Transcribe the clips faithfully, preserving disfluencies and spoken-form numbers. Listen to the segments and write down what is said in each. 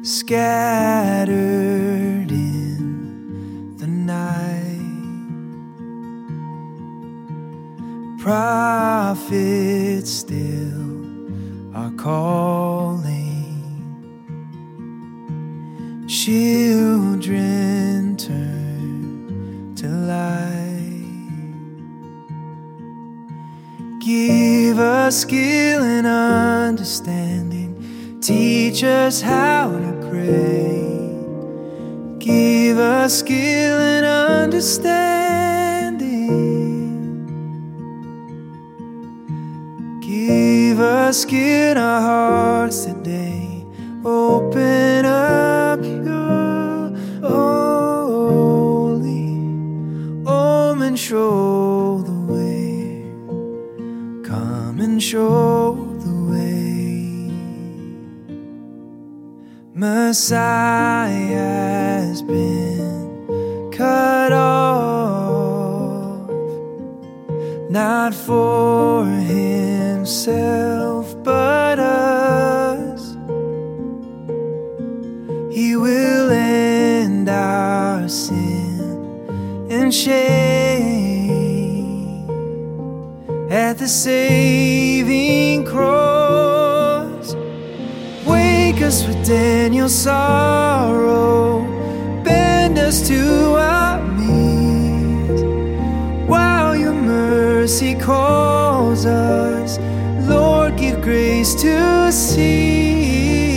scattered in the night. Prophets still are calling, children turn to light. Give us skill and understanding, teach us how to pray. Give us skill and understanding. Give us skill in our hearts today. Open up your holy arm and show the way. Come and show the way. Messiah has been cut off, not for himself but us. He will end our sin and shame at the saving cross. Wake us with Daniel's sorrow, bend us to our knees, while your mercy calls us. Lord, give grace to see.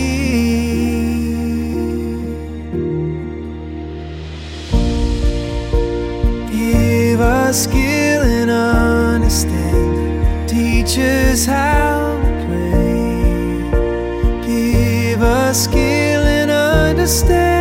Give us skill and understanding, teach us how to pray. Give us skill and understanding.